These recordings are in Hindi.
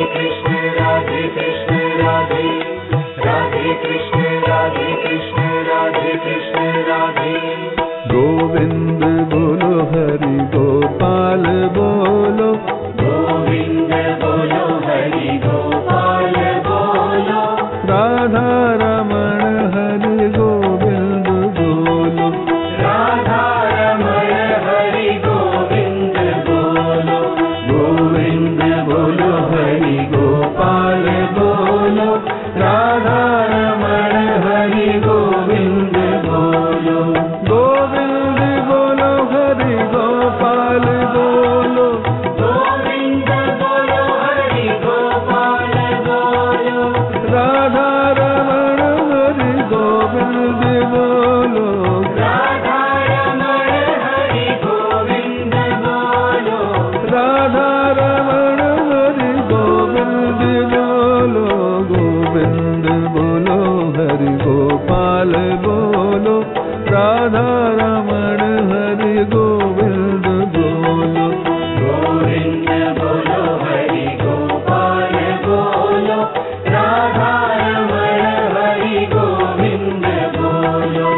कृष्ण राधे कृष्ण राधे, राधे कृष्ण राधे कृष्ण राधे कृष्ण राधे। गोविंद बोलो हरि गोपाल बोलो, गोविंद बोलो हरि गोपाल बोलो, राधा रमण हरि गोविंद बोलो, राधा रमण हरि गोविंद बोलो। गोविंद बोलो हरि गोपाल बोलो, राधा रमण हरि गोविंद बोलो। गोविंद बोलो हरि गोपाल बोलो, गोविंद बोलो हरि गोपाल बोलो, राधा रमण हरि गोविंद बोलो, राधा रमण हरि गोविंद बोलो, राधा रमण हरि गोविंद बोलो। गोविंद बोलो हरि गोपाल बोलो, राधा रमण हरि गोविंद बोलो। गोविंद बोलो हरि गोपाल बोलो, राधा रमण हरि गोविंद बोलो।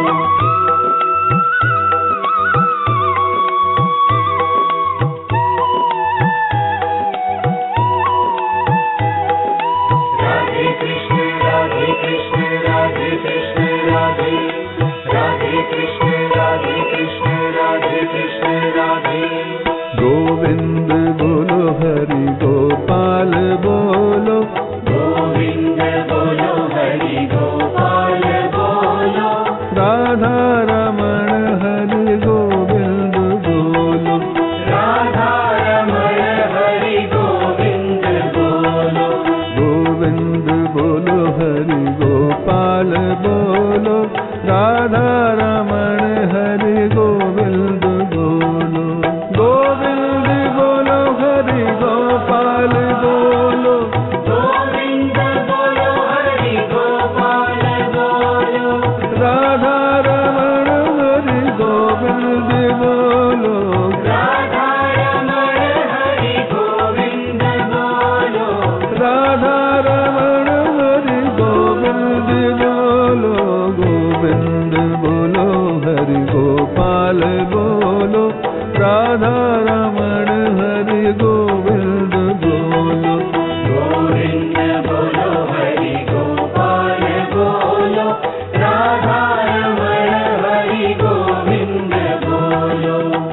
राधे कृष्ण राधे कृष्ण राधे कृष्ण राधे, राधे कृष्ण राधे कृष्ण राधे कृष्ण राधे। गोविंद बोलो हरि गोपाल बोलो, गोविंद बोलो हरि गोपाल बोलो, राधा रमण हरि गोविंद बोलो, राधा रमण हरि गोविंद बोलो। गोविंद बोलो हरि गोपाल बोलो, राधा रमण हरि गोविंद बोलो। गोविंद बोलो हरि गोपाल बोलो, गोविंद बोलो हरि गोपाल बोलो, राधा रमण हरि गोविंद बोलो, राधा रमण हरि गोविंद बोलो, राधा रमण हरि गोविंद बोलो। गोविंद बोलो हरि गोपाल बोलो, राधा रमण हरि गोविंद बोलो। गोविंद बोलो हरि गोपाल बोलो, राधा रमण हरि गोविंद बोलो।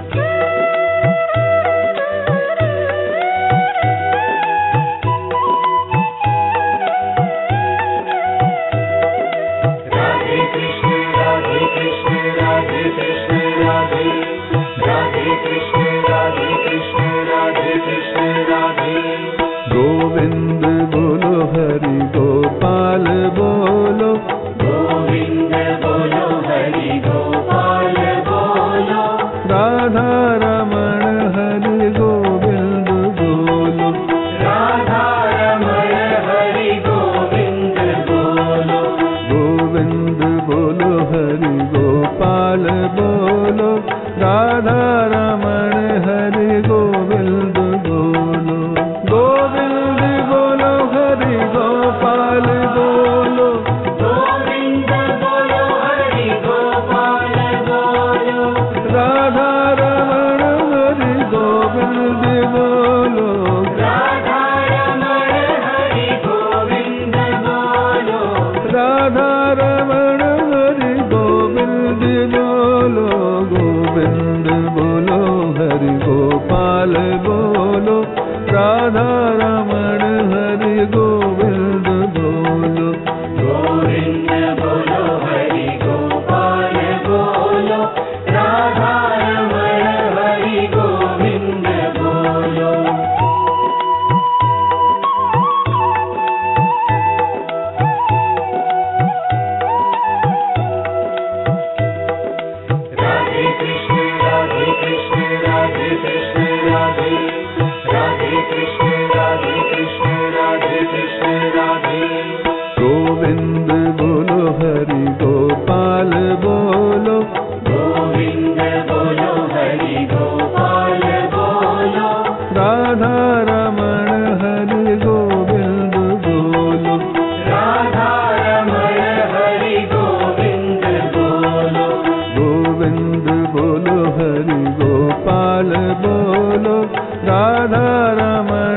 राधे कृष्ण राधे कृष्ण राधे कृष्ण राधे, राधे कृष्ण राधे कृष्ण राधे कृष्ण राधे। गोविंद बोलो हरि गोपाल बोलो, गोविंद बोलो हरि गोपाल बोलो, राधा रमण हरि गोविंद बोलो, राधा रमण हरि गोविंद बोलो। गोविंद बोलो हरि गोपाल बोलो, राधा रमण हरि गोविंद बोलो। गोविंद बोलो हरि गोपाल बोलो, गोविंद बोलो हरि गोपाल बोलो, राधा रमण हरि गोविंद बोलो, राधा रमण हरि गोविंद बोलो, राधा रमण हरि गोविंद बोलो। गोविंद बोलो हरि गोपाल बोलो, राधा रमण हरि गोविंद बोलो। गोविंद बोलो हरि गोपाल बोलो, राधा रमण हरि गोविंद बोलो। राधे कृष्ण राधे कृष्ण राधे कृष्ण राधे, राधे कृष्ण राधे कृष्ण राधे कृष्ण राधे। गोविंद बोलो हरि गोपाल बोलो, गोविंद बोलो हरि गोपाल बोलो, राधा रमण हरि गोविंद राधा रमण